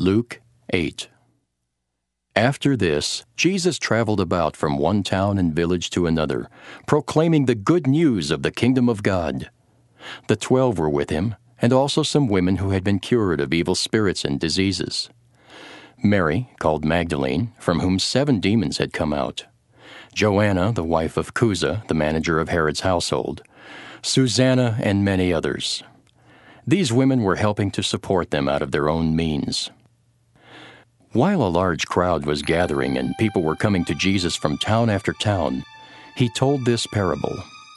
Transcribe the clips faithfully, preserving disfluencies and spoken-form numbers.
Luke eight. After this, Jesus traveled about from one town and village to another, proclaiming the good news of the kingdom of God. The twelve were with him, and also some women who had been cured of evil spirits and diseases. Mary, called Magdalene, from whom seven demons had come out. Joanna, the wife of Chuza, the manager of Herod's household. Susanna, and many others. These women were helping to support them out of their own means. While a large crowd was gathering and people were coming to Jesus from town after town, he told this parable.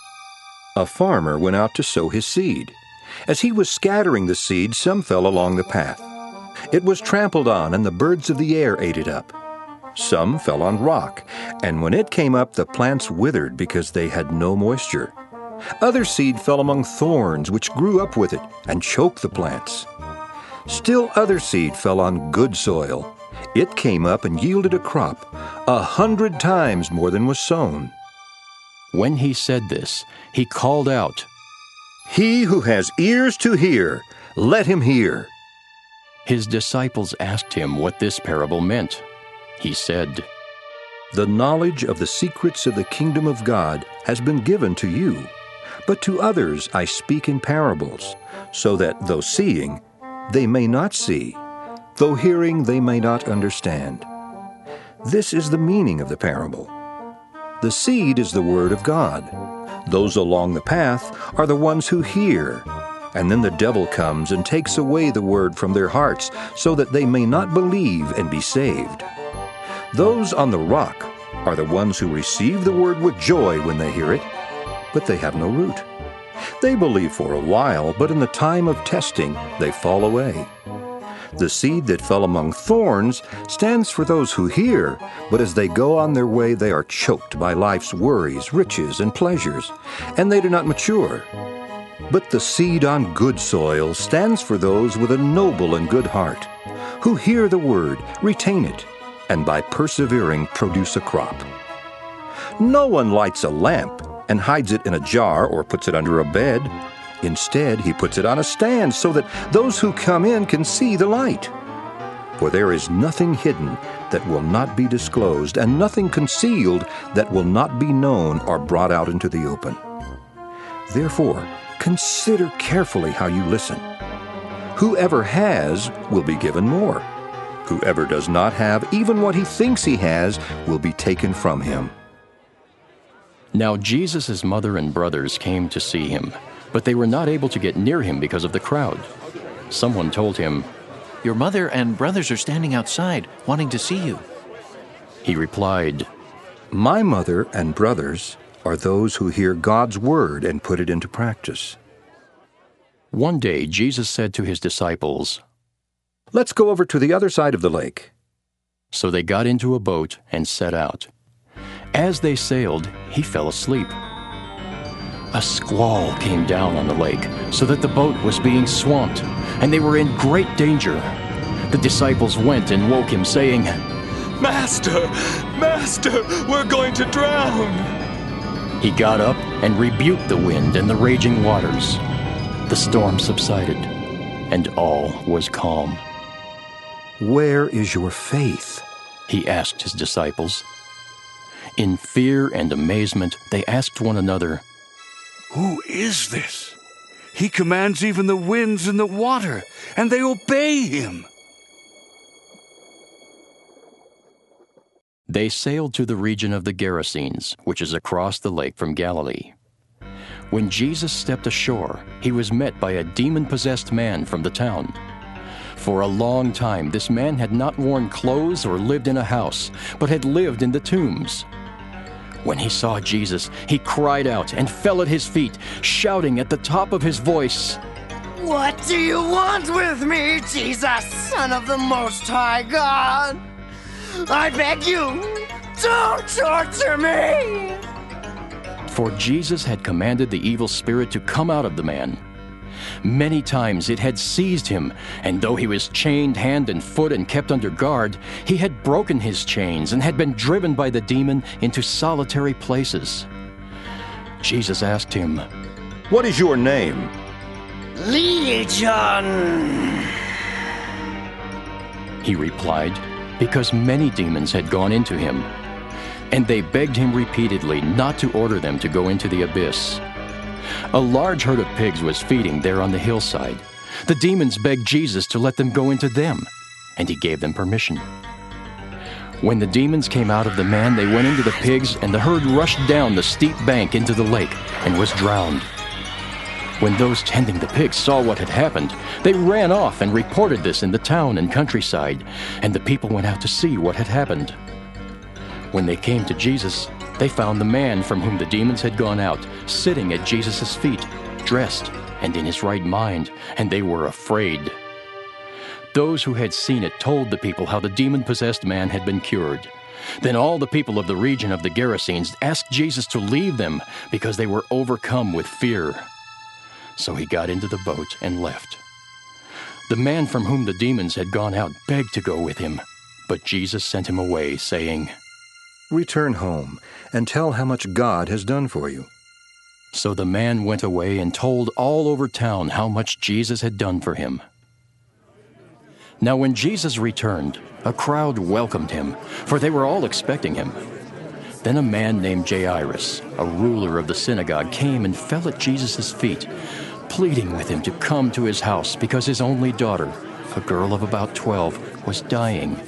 A farmer went out to sow his seed. As he was scattering the seed, some fell along the path. It was trampled on, and the birds of the air ate it up. Some fell on rock, and when it came up, the plants withered because they had no moisture. Other seed fell among thorns, which grew up with it and choked the plants. Still other seed fell on good soil. It came up and yielded a crop, a hundred times more than was sown. When he said this, he called out, "He who has ears to hear, let him hear." His disciples asked him what this parable meant. He said, "The knowledge of the secrets of the kingdom of God has been given to you, but to others I speak in parables, so that though seeing, they may not see, though hearing, they may not understand." This is the meaning of the parable. The seed is the word of God. Those along the path are the ones who hear, and then the devil comes and takes away the word from their hearts, so that they may not believe and be saved. Those on the rock are the ones who receive the word with joy when they hear it, but they have no root. They believe for a while, but in the time of testing they fall away. The seed that fell among thorns stands for those who hear, but as they go on their way they are choked by life's worries, riches, and pleasures, and they do not mature. But the seed on good soil stands for those with a noble and good heart, who hear the word, retain it, and by persevering produce a crop. No one lights a lamp and hides it in a jar or puts it under a bed. Instead, he puts it on a stand so that those who come in can see the light. For there is nothing hidden that will not be disclosed, and nothing concealed that will not be known or brought out into the open. Therefore, consider carefully how you listen. Whoever has will be given more. Whoever does not have, even what he thinks he has, will be taken from him. Now Jesus' mother and brothers came to see him, but they were not able to get near him because of the crowd. Someone told him, "Your mother and brothers are standing outside, wanting to see you." He replied, "My mother and brothers are those who hear God's word and put it into practice." One day Jesus said to his disciples, "Let's go over to the other side of the lake." So they got into a boat and set out. As they sailed, he fell asleep. A squall came down on the lake, so that the boat was being swamped, and they were in great danger. The disciples went and woke him, saying, "Master, Master, we're going to drown." He got up and rebuked the wind and the raging waters. The storm subsided, and all was calm. "Where is your faith?" he asked his disciples. In fear and amazement, they asked one another, "Who is this? He commands even the winds and the water, and they obey him." They sailed to the region of the Gerasenes, which is across the lake from Galilee. When Jesus stepped ashore, he was met by a demon-possessed man from the town. For a long time, this man had not worn clothes or lived in a house, but had lived in the tombs. When he saw Jesus, he cried out and fell at his feet, shouting at the top of his voice, "What do you want with me, Jesus, Son of the Most High God? I beg you, don't torture me!" For Jesus had commanded the evil spirit to come out of the man. Many times it had seized him, and though he was chained hand and foot and kept under guard, he had broken his chains and had been driven by the demon into solitary places. Jesus asked him, "What is your name?" "Legion," He replied, "Because many demons had gone into him." And they begged him repeatedly not to order them to go into the abyss. A large herd of pigs was feeding there on the hillside. The demons begged Jesus to let them go into them, and he gave them permission. When the demons came out of the man, they went into the pigs, and the herd rushed down the steep bank into the lake and was drowned. When those tending the pigs saw what had happened, they ran off and reported this in the town and countryside, and the people went out to see what had happened. When they came to Jesus, they found the man from whom the demons had gone out sitting at Jesus' feet, dressed and in his right mind, and they were afraid. Those who had seen it told the people how the demon-possessed man had been cured. Then all the people of the region of the Gerasenes asked Jesus to leave them because they were overcome with fear. So he got into the boat and left. The man from whom the demons had gone out begged to go with him, but Jesus sent him away, saying, Return home and tell how much God has done for you. So the man went away and told all over town how much Jesus had done for him. Now when Jesus returned, a crowd welcomed him, for they were all expecting him. Then a man named Jairus, a ruler of the synagogue, came and fell at Jesus' feet, pleading with him to come to his house because his only daughter, a girl of about twelve, was dying.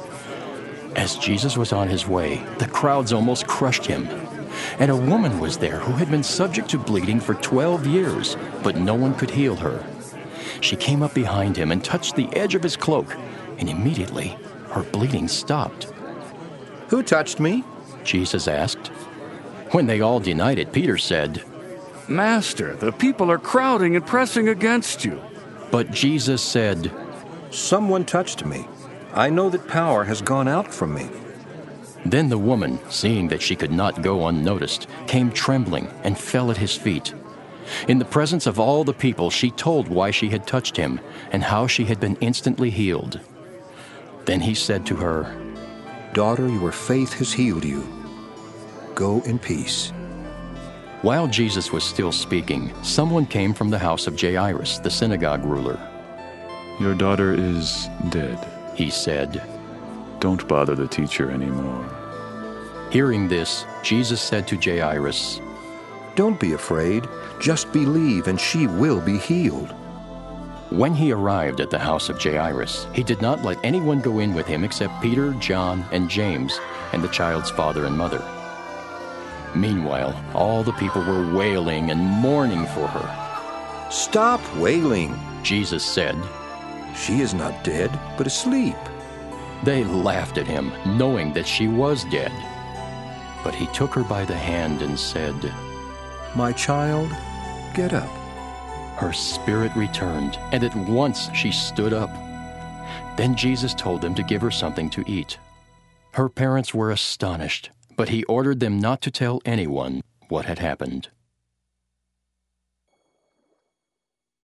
As Jesus was on his way, the crowds almost crushed him. And a woman was there who had been subject to bleeding for twelve years, but no one could heal her. She came up behind him and touched the edge of his cloak, and immediately her bleeding stopped. Who touched me? Jesus asked. When they all denied it, Peter said, Master, the people are crowding and pressing against you. But Jesus said, Someone touched me. I know that power has gone out from me. Then the woman, seeing that she could not go unnoticed, came trembling and fell at his feet. In the presence of all the people, she told why she had touched him and how she had been instantly healed. Then he said to her, Daughter, your faith has healed you. Go in peace. While Jesus was still speaking, someone came from the house of Jairus, the synagogue ruler. Your daughter is dead, he said. Don't bother the teacher anymore. Hearing this, Jesus said to Jairus, Don't be afraid. Just believe, and she will be healed. When he arrived at the house of Jairus, he did not let anyone go in with him except Peter, John, and James, and the child's father and mother. Meanwhile, all the people were wailing and mourning for her. Stop wailing, Jesus said. She is not dead, but asleep. They laughed at him, knowing that she was dead. But he took her by the hand and said, My child, get up. Her spirit returned, and at once she stood up. Then Jesus told them to give her something to eat. Her parents were astonished, but he ordered them not to tell anyone what had happened.